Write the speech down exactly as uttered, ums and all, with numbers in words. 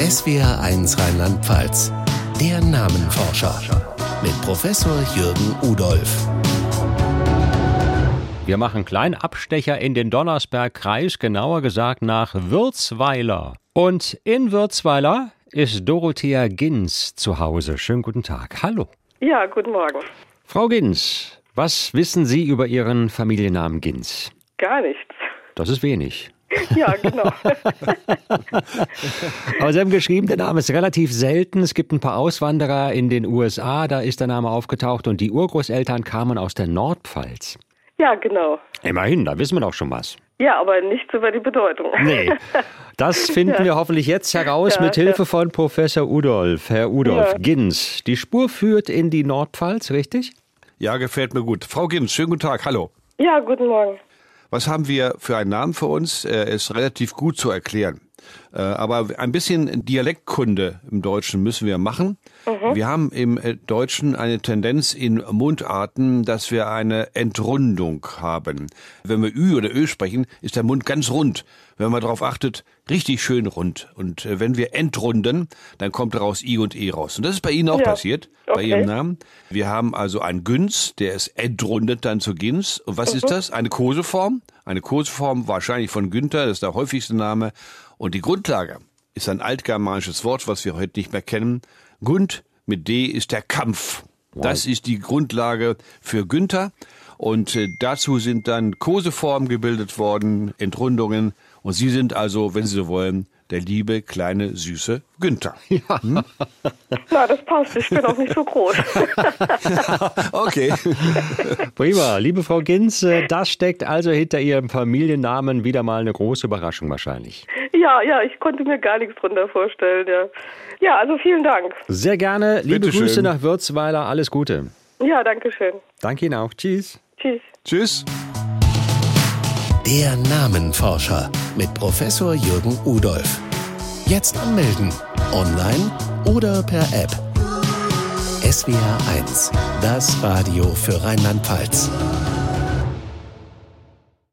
S W R eins Rheinland-Pfalz. Der Namenforscher mit Professor Jürgen Udolph. Wir machen einen kleinen Abstecher in den Donnersberg-Kreis, genauer gesagt nach Würzweiler. Und in Würzweiler ist Dorothea Ginz zu Hause. Schönen guten Tag. Hallo. Ja, guten Morgen. Frau Ginz, was wissen Sie über Ihren Familiennamen Ginz? Gar nichts. Das ist wenig. Ja, genau. Aber Sie haben geschrieben, der Name ist relativ selten. Es gibt ein paar Auswanderer in den U S A, da ist der Name aufgetaucht und die Urgroßeltern kamen aus der Nordpfalz. Ja, genau. Immerhin, da wissen wir doch schon was. Ja, aber nichts über die Bedeutung. Nee, das finden ja. wir hoffentlich jetzt heraus ja, mit Hilfe ja. von Professor Udolph. Herr Udolph, ja. Ginz, die Spur führt in die Nordpfalz, richtig? Ja, gefällt mir gut. Frau Ginz, schönen guten Tag, hallo. Ja, guten Morgen. Was haben wir für einen Namen für uns? Er ist relativ gut zu erklären. Aber ein bisschen Dialektkunde im Deutschen müssen wir machen. Mhm. Wir haben im Deutschen eine Tendenz in Mundarten, dass wir eine Entrundung haben. Wenn wir Ü oder Ö sprechen, ist der Mund ganz rund. Wenn man darauf achtet, richtig schön rund. Und wenn wir entrunden, dann kommt daraus I und E raus. Und das ist bei Ihnen auch ja. passiert, bei okay. Ihrem Namen. Wir haben also einen Günz, der ist entrundet dann zu Ginz. Und was mhm. ist das? Eine Koseform. Eine Koseform wahrscheinlich von Günther, das ist der häufigste Name. Und die Grundlage ist ein altgermanisches Wort, was wir heute nicht mehr kennen. Gund mit D ist der Kampf. Wow. Das ist die Grundlage für Günther. Und äh, dazu sind dann Koseformen gebildet worden, Entrundungen. Und Sie sind also, wenn Sie so wollen, der liebe, kleine, süße Günther. Ja. Hm? Na, das passt. Ich bin auch nicht so groß. Okay. Prima. Liebe Frau Ginz, das steckt also hinter Ihrem Familiennamen wieder mal eine große Überraschung wahrscheinlich. Ja, ja, ich konnte mir gar nichts drunter vorstellen. Ja, ja, also vielen Dank. Sehr gerne. Liebe Bitte Grüße schön. nach Würzweiler. Alles Gute. Ja, danke schön. Danke Ihnen auch. Tschüss. Tschüss. Tschüss. Der Namenforscher mit Professor Jürgen Udolph. Jetzt anmelden. Online oder per App. S W R eins. Das Radio für Rheinland-Pfalz.